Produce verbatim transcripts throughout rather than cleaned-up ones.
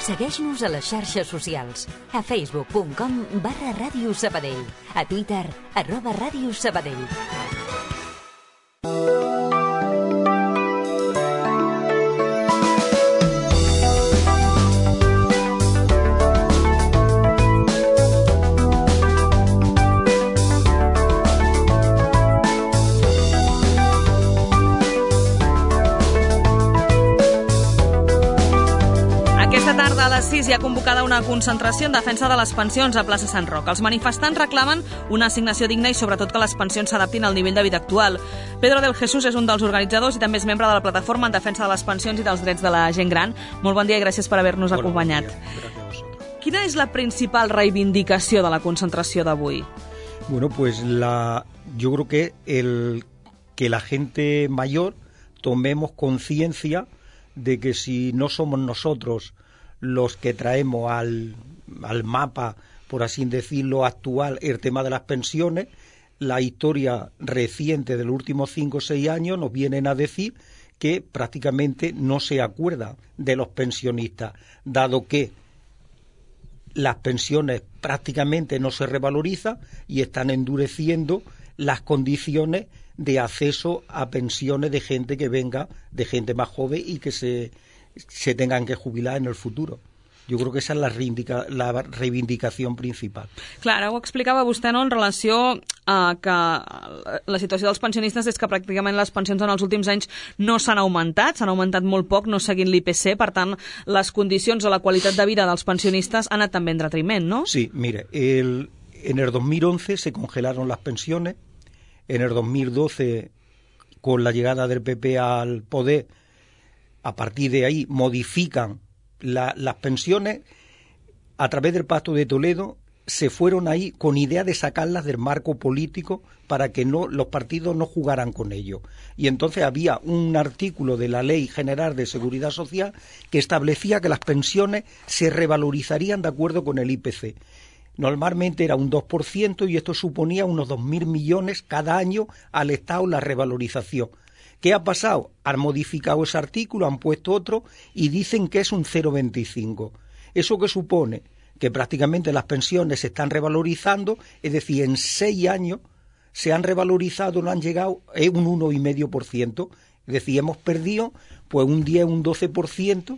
Segueix-nos a les xarxes socials, a facebook punt com barra Ràdio Sabadell, a Twitter, arroba Ràdio Sabadell. A les sis hi ha convocada una concentració en defensa de les pensions a plaça Sant Roc. Els manifestants reclamen una assignació digna i sobretot que les pensions s'adaptin al nivell de vida actual. Pedro del Jesús és un dels organitzadors i també és membre de la plataforma en defensa de les pensions i dels drets de la gent gran. Molt bon dia i gràcies per haver-nos acompanyat. Quina és la principal reivindicació de la concentració d'avui? Bueno, pues la, yo creo que el que la gente mayor tomemos conciencia de que si no somos nosotros los que traemos al, al mapa, por así decirlo, actual, el tema de las pensiones, la historia reciente de los últimos cinco o seis años nos vienen a decir que prácticamente no se acuerda de los pensionistas, dado que las pensiones prácticamente no se revalorizan y están endureciendo las condiciones de acceso a pensiones de gente que venga, de gente más joven y que se... se tengan que jubilar en el futuro. Jo crec que esa és la, reivindica, la reivindicació principal. Clar, ara ho explicava vostè, no?, en relació a que la situació dels pensionistes és que pràcticament les pensions en els últims anys no s'han augmentat, s'han augmentat molt poc, no seguint l'I P C, per tant, les condicions o la qualitat de vida dels pensionistes han anat també en detriment, ¿no? Sí, mire, el, en el dos mil once se congelaron las pensiones, en el dos mil doce, con la llegada del P P al poder, a partir de ahí modifican la, las pensiones a través del Pacto de Toledo, se fueron ahí con idea de sacarlas del marco político para que no los partidos no jugaran con ello. Y entonces había un artículo de la Ley General de Seguridad Social que establecía que las pensiones se revalorizarían de acuerdo con el I P C. Normalmente era un dos por ciento y esto suponía unos dos mil millones cada año al Estado la revalorización. ¿Qué ha pasado? Han modificado ese artículo, han puesto otro y dicen que es un cero coma veinticinco. ¿Eso qué supone? Que prácticamente las pensiones se están revalorizando, es decir, en seis años se han revalorizado, no han llegado a un uno coma cinco por ciento. Es decir, hemos perdido pues un diez, un doce por ciento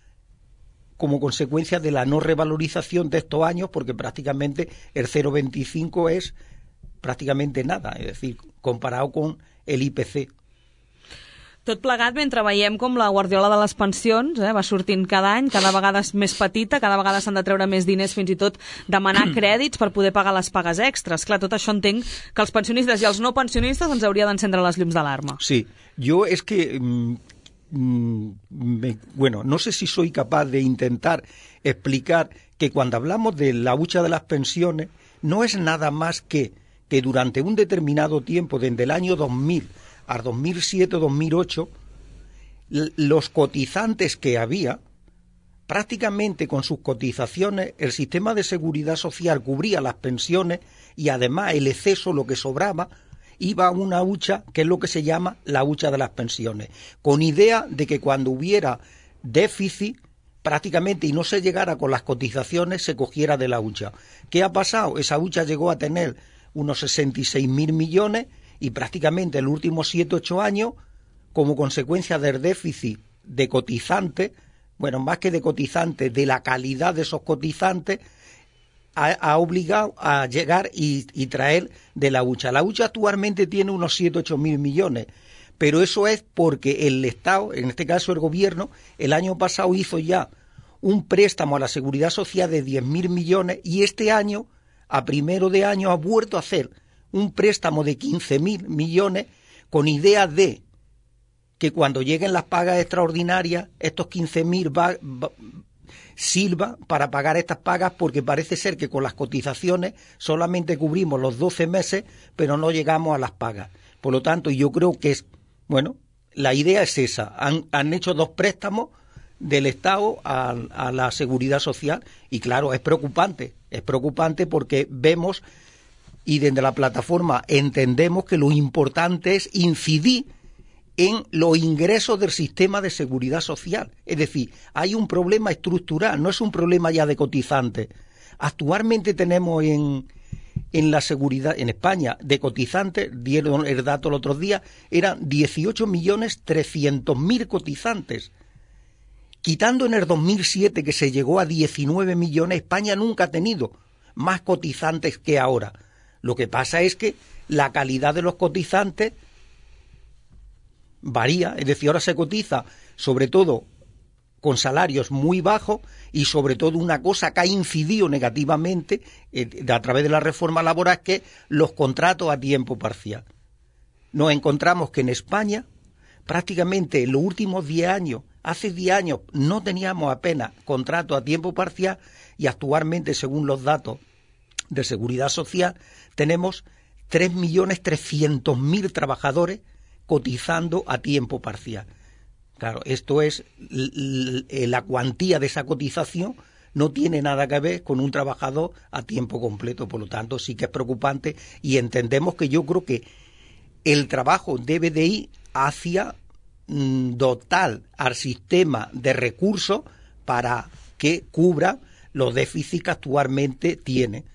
como consecuencia de la no revalorización de estos años, porque prácticamente el cero coma veinticinco es prácticamente nada, es decir, comparado con el I P C. Tot plegat mentre veiem com la guardiola de les pensions eh, va sortint cada any, cada vegada és més petita, cada vegada s'han de treure més diners, fins i tot demanar crèdits per poder pagar les pagues extres. Clar, tot això entenc que els pensionistes i els no pensionistes ens hauria d'encendre les llums d'alarma. Sí, yo es que, mm, me, bueno, no sé si soy capaz de intentar explicar que cuando hablamos de la hucha de las pensiones, no es nada más que que durante un determinado tiempo, desde el año dos mil al dos mil siete, dos mil ocho, los cotizantes que había, prácticamente con sus cotizaciones, el sistema de seguridad social cubría las pensiones y además el exceso, lo que sobraba, iba a una hucha que es lo que se llama la hucha de las pensiones, con idea de que cuando hubiera déficit, prácticamente, y no se llegara con las cotizaciones, se cogiera de la hucha. ¿Qué ha pasado? Esa hucha llegó a tener unos sesenta y seis mil millones y prácticamente en los últimos siete, ocho años, como consecuencia del déficit de cotizantes, bueno, más que de cotizantes, de la calidad de esos cotizantes, ha, ha obligado a llegar y, y traer de la hucha. La hucha actualmente tiene unos siete, ocho mil millones, pero eso es porque el Estado, en este caso el Gobierno, el año pasado hizo ya un préstamo a la Seguridad Social de diez mil millones y este año, a primero de año, ha vuelto a hacer un préstamo de quince mil millones con idea de que cuando lleguen las pagas extraordinarias, estos quince mil va, va, sirva para pagar estas pagas, porque parece ser que con las cotizaciones solamente cubrimos los doce meses, pero no llegamos a las pagas. Por lo tanto, yo creo que es, bueno, la idea es esa. Han, han hecho dos préstamos del Estado a, a la Seguridad Social y claro, es preocupante, es preocupante porque vemos y desde la plataforma entendemos que lo importante es incidir en los ingresos del sistema de seguridad social. Es decir, hay un problema estructural, no es un problema ya de cotizantes. Actualmente tenemos en, en la seguridad, en España, de cotizantes, dieron el dato el otro día, eran dieciocho millones trescientos mil cotizantes. Quitando en el dos mil siete, que se llegó a diecinueve millones, España nunca ha tenido más cotizantes que ahora. Lo que pasa es que la calidad de los cotizantes varía, es decir, ahora se cotiza sobre todo con salarios muy bajos y sobre todo una cosa que ha incidido negativamente eh, a través de la reforma laboral, que es los contratos a tiempo parcial. Nos encontramos que en España prácticamente en los últimos diez años, hace diez años no teníamos apenas contratos a tiempo parcial y actualmente, según los datos de Seguridad Social, tenemos tres millones trescientos mil trabajadores cotizando a tiempo parcial. Claro, esto es la cuantía de esa cotización, no tiene nada que ver con un trabajador a tiempo completo, por lo tanto sí que es preocupante y entendemos que yo creo que el trabajo debe de ir hacia mm, dotar al sistema de recursos para que cubra los déficits que actualmente tiene.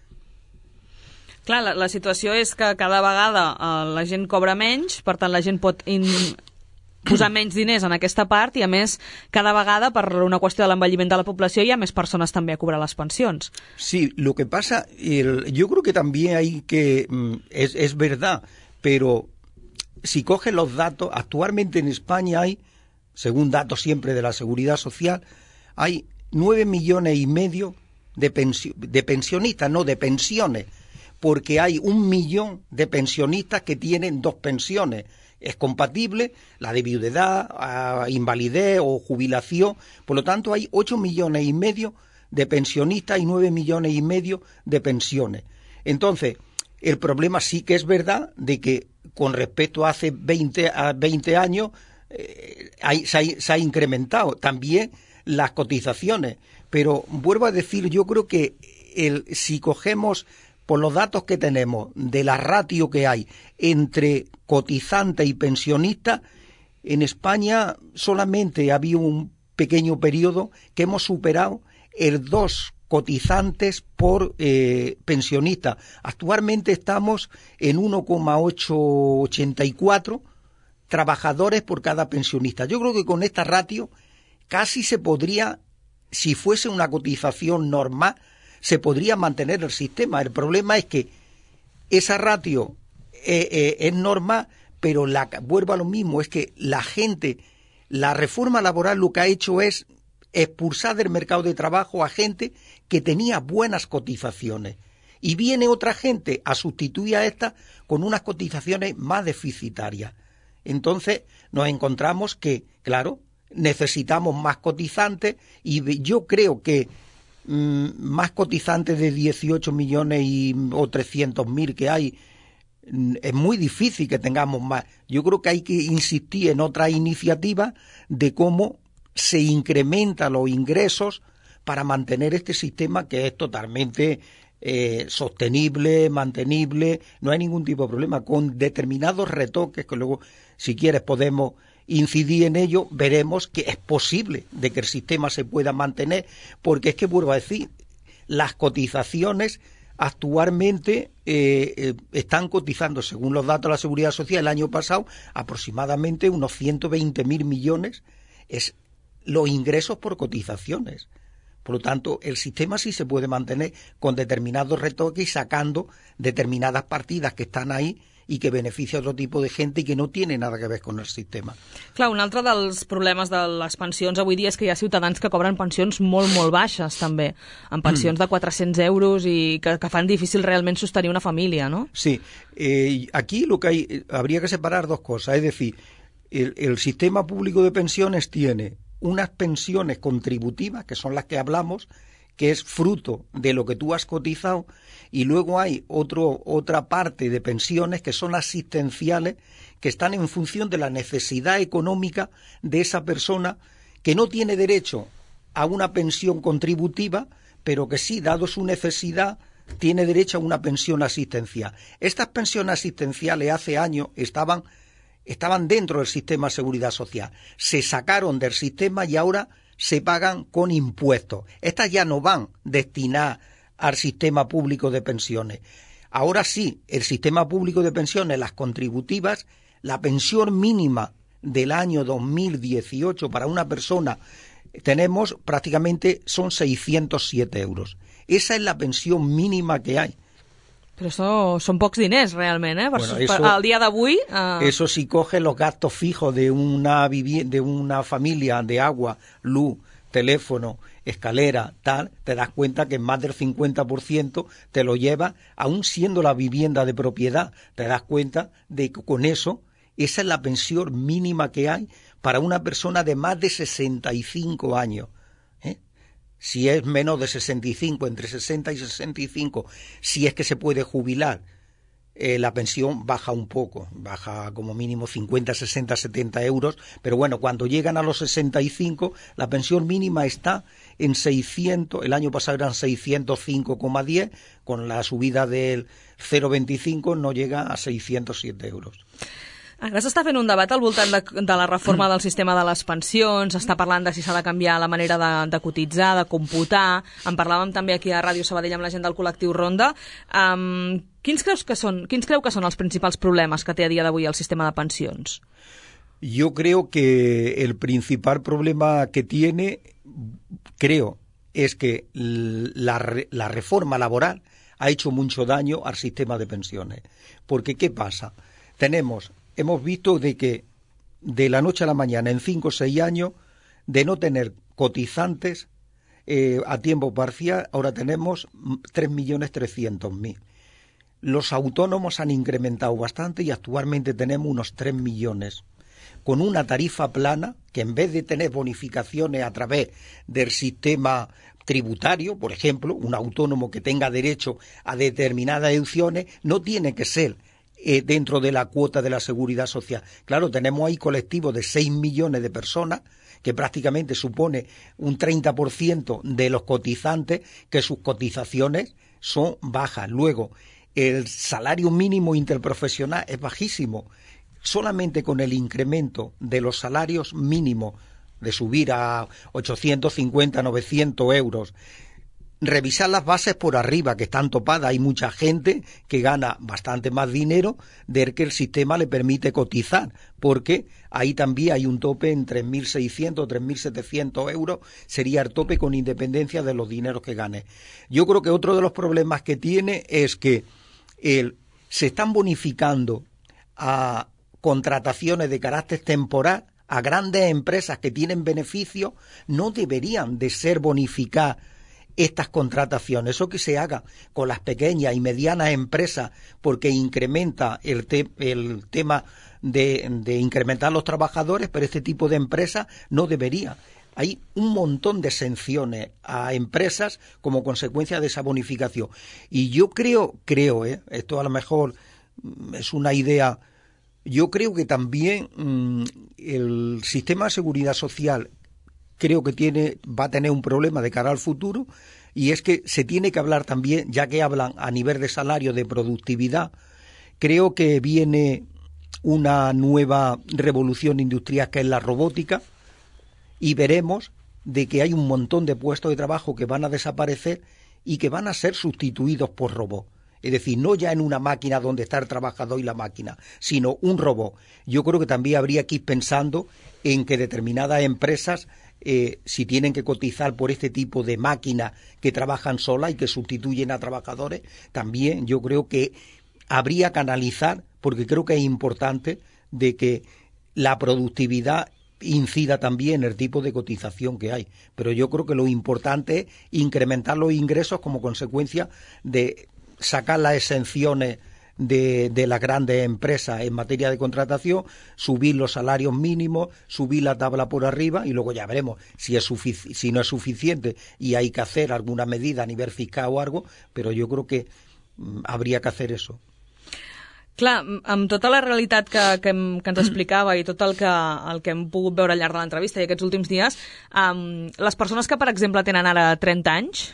Clar, la, la situació és que cada vegada eh, la gent cobra menys, per tant la gent pot in, posar menys diners en aquesta part i, a més, cada vegada, per una qüestió de l'envelliment de la població, hi ha més persones també a cobrar les pensions. Sí, lo que pasa, el, yo creo que también hay que, es, es verdad, pero si coges los datos, actualmente en España hay, según datos siempre de la Seguridad Social, hay nueve millones y medio de, pensio, de pensionistas, no de pensiones, porque hay un millón de pensionistas que tienen dos pensiones. Es compatible la de viudedad, invalidez o jubilación. Por lo tanto, hay ocho millones y medio de pensionistas y nueve millones y medio de pensiones. Entonces, el problema sí que es verdad de que con respecto a hace veinte, a veinte años eh, hay, se, ha, se ha incrementado también las cotizaciones. Pero vuelvo a decir, yo creo que el, si cogemos por los datos que tenemos de la ratio que hay entre cotizantes y pensionistas, en España solamente había un pequeño periodo que hemos superado el dos cotizantes por eh, pensionista. Actualmente estamos en uno coma ochocientos ochenta y cuatro trabajadores por cada pensionista. Yo creo que con esta ratio casi se podría, si fuese una cotización normal, se podría mantener el sistema. El problema es que esa ratio eh, eh, es normal, pero la, vuelvo a lo mismo, es que la gente, la reforma laboral lo que ha hecho es expulsar del mercado de trabajo a gente que tenía buenas cotizaciones. Y viene otra gente a sustituir a esta con unas cotizaciones más deficitarias. Entonces nos encontramos que, claro, necesitamos más cotizantes y yo creo que más cotizantes de dieciocho millones y, o trescientos mil que hay, es muy difícil que tengamos más. Yo creo que hay que insistir en otra iniciativa de cómo se incrementan los ingresos para mantener este sistema que es totalmente eh, sostenible, mantenible, no hay ningún tipo de problema, con determinados retoques que luego, si quieres, podemos incidir en ello, veremos que es posible de que el sistema se pueda mantener, porque es que, vuelvo a decir, las cotizaciones actualmente eh, eh, están cotizando, según los datos de la Seguridad Social, el año pasado, aproximadamente unos ciento veinte mil millones es los ingresos por cotizaciones. Por lo tanto, el sistema sí se puede mantener con determinados retoques y sacando determinadas partidas que están ahí i que beneficia a otro tipo de gente i que no tiene nada que ver con el sistema. Clar, un altre dels problemes de les pensions avui dia és que hi ha ciutadans que cobren pensions molt, molt baixes, també, amb pensions mm. de quatre-cents euros i que, que fan difícil realment sostenir una família, ¿no? Sí, eh, aquí lo que hay, habría que separar dos cosas, es decir, el, el sistema público de pensiones tiene unas pensiones contributivas, que son las que hablamos, que es fruto de lo que tú has cotizado, y luego hay otro, otra parte de pensiones que son asistenciales, que están en función de la necesidad económica de esa persona que no tiene derecho a una pensión contributiva, pero que sí, dado su necesidad, tiene derecho a una pensión asistencial. Estas pensiones asistenciales hace años estaban estaban dentro del sistema de seguridad social, se sacaron del sistema y ahora se pagan con impuestos. Estas ya no van destinadas al sistema público de pensiones. Ahora sí, el sistema público de pensiones, las contributivas, la pensión mínima del año dos mil dieciocho para una persona tenemos prácticamente son seiscientos siete euros. Esa es la pensión mínima que hay. Però això són pocs diners, realment, eh? Per, bueno, eso, per, al dia d'avui... Uh... Eso si coge los gastos fijos de una, de una familia de agua, luz, teléfono, escalera, tal, te das cuenta que más del cincuenta por ciento te lo lleva, aún siendo la vivienda de propiedad, te das cuenta de que con eso, esa es la pensión mínima que hay para una persona de más de sesenta y cinco años. ¿eh? Si es menos de sesenta y cinco, entre sesenta y sesenta y cinco, si es que se puede jubilar, eh, la pensión baja un poco, baja como mínimo cincuenta, sesenta, setenta euros, pero bueno, cuando llegan a los sesenta y cinco, la pensión mínima está en seiscientos, el año pasado eran seiscientos cinco coma diez, con la subida del cero coma veinticinco no llega a seiscientos siete euros. Ara s'està fent un debat al voltant de, de la reforma del sistema de les pensions, s'està parlant de si s'ha de canviar la manera de, de cotitzar, de computar. En parlàvem també aquí a Ràdio Sabadell amb la gent del col·lectiu Ronda. Um, quins, creus que són, quins creu que són els principals problemes que té a dia d'avui el sistema de pensions? Yo creo que el principal problema que tiene, creo, es que la, la reforma laboral ha hecho mucho daño al sistema de pensiones. Porque, ¿qué pasa? Tenemos... Hemos visto de que de la noche a la mañana, en cinco o seis años, de no tener cotizantes eh, a tiempo parcial, ahora tenemos tres millones trescientos mil. Los autónomos han incrementado bastante y actualmente tenemos unos tres millones. Con una tarifa plana, que en vez de tener bonificaciones a través del sistema tributario, por ejemplo, un autónomo que tenga derecho a determinadas deducciones, no tiene que ser Eh, dentro de la cuota de la seguridad social. Claro, tenemos ahí colectivos de seis millones de personas, que prácticamente supone un treinta por ciento de los cotizantes, que sus cotizaciones son bajas. Luego, el salario mínimo interprofesional es bajísimo. Solamente con el incremento de los salarios mínimos, de subir a ochocientos cincuenta, novecientos euros, revisar las bases por arriba, que están topadas. Hay mucha gente que gana bastante más dinero del que el sistema le permite cotizar, porque ahí también hay un tope en tres mil seiscientos, tres mil setecientos euros, sería el tope con independencia de los dineros que gane. Yo creo que otro de los problemas que tiene es que el, se están bonificando a contrataciones de carácter temporal a grandes empresas que tienen beneficios. No deberían de ser bonificadas estas contrataciones, eso que se haga con las pequeñas y medianas empresas, porque incrementa el, te, el tema de, de incrementar los trabajadores, pero este tipo de empresas no debería. Hay un montón de exenciones a empresas como consecuencia de esa bonificación. Y yo creo, creo, ¿eh? esto a lo mejor es una idea, yo creo que también mmm, el sistema de seguridad social creo que tiene, va a tener un problema de cara al futuro, y es que se tiene que hablar también, ya que hablan a nivel de salario, de productividad. Creo que viene una nueva revolución industrial, que es la robótica, y veremos de que hay un montón de puestos de trabajo que van a desaparecer y que van a ser sustituidos por robots. Es decir, no ya en una máquina donde está el trabajador y la máquina, sino un robot. Yo creo que también habría que ir pensando en que determinadas empresas, eh, si tienen que cotizar por este tipo de máquinas que trabajan solas y que sustituyen a trabajadores, también yo creo que habría que analizar, porque creo que es importante de que la productividad incida también en el tipo de cotización que hay. Pero yo creo que lo importante es incrementar los ingresos como consecuencia de sacar las exenciones de, de las grandes empresas en materia de contratación, subir los salarios mínimos, subir la tabla por arriba, y luego ya veremos si es sufici- si no es suficiente y hay que hacer alguna medida a nivel fiscal o algo, pero yo creo que mm, habría que hacer eso. Clar, amb tota la realitat que, que, que ens explicava i tot el que, el que hem pogut veure al llarg de l'entrevista i aquests últims dies, um, les persones que, per exemple, tenen ara trenta anys,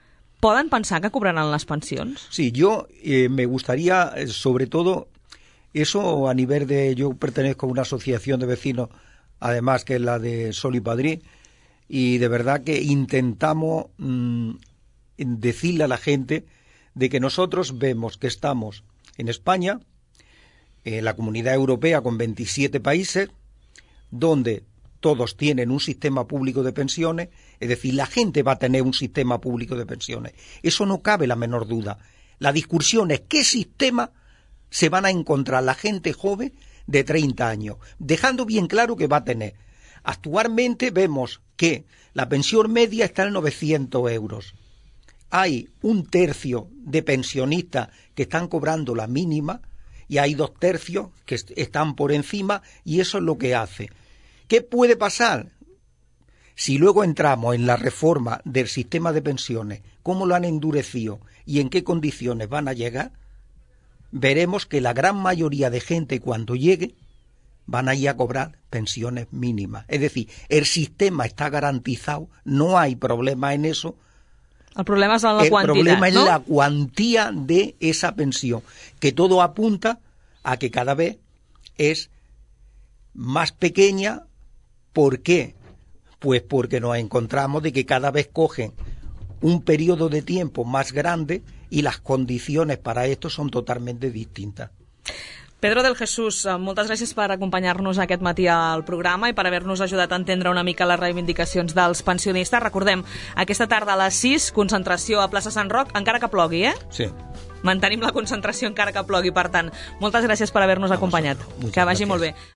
¿poden pensar que cobraran las pensiones? Sí, yo eh, me gustaría, sobre todo, Eso a nivel de... Yo pertenezco a una asociación de vecinos, además que es la de Sol y Padrí, y de verdad que intentamos mmm, decirle a la gente de que nosotros vemos que estamos en España, en la Comunidad Europea con veintisiete países, donde todos tienen un sistema público de pensiones, es decir, la gente va a tener un sistema público de pensiones. Eso no cabe la menor duda. La discusión es qué sistema se van a encontrar la gente joven de treinta años, dejando bien claro que va a tener. Actualmente vemos que la pensión media está en novecientos euros. Hay un tercio de pensionistas que están cobrando la mínima y hay dos tercios que están por encima, y eso es lo que hace. ¿Qué puede pasar? Si luego entramos en la reforma del sistema de pensiones, cómo lo han endurecido y en qué condiciones van a llegar, veremos que la gran mayoría de gente cuando llegue van a ir a cobrar pensiones mínimas. Es decir, el sistema está garantizado, no hay problema en eso. El problema es en la el quantitat, problema es ¿no? la cuantía de esa pensión, que todo apunta a que cada vez es más pequeña. ¿Por qué? Pues porque nos encontramos de que cada vez cogen un periodo de tiempo más grande y las condiciones para esto son totalmente distintas. Pedro del Jesús, moltes gràcies per acompanyar-nos aquest matí al programa i per haver-nos ajudat a entendre una mica les reivindicacions dels pensionistes. Recordem, aquesta tarda a les sis, concentració a plaça Sant Roc, encara que plogui, eh? Sí. Mantenim la concentració encara que plogui, per tant, moltes gràcies per haver-nos acompanyat. Que vagi molt bé.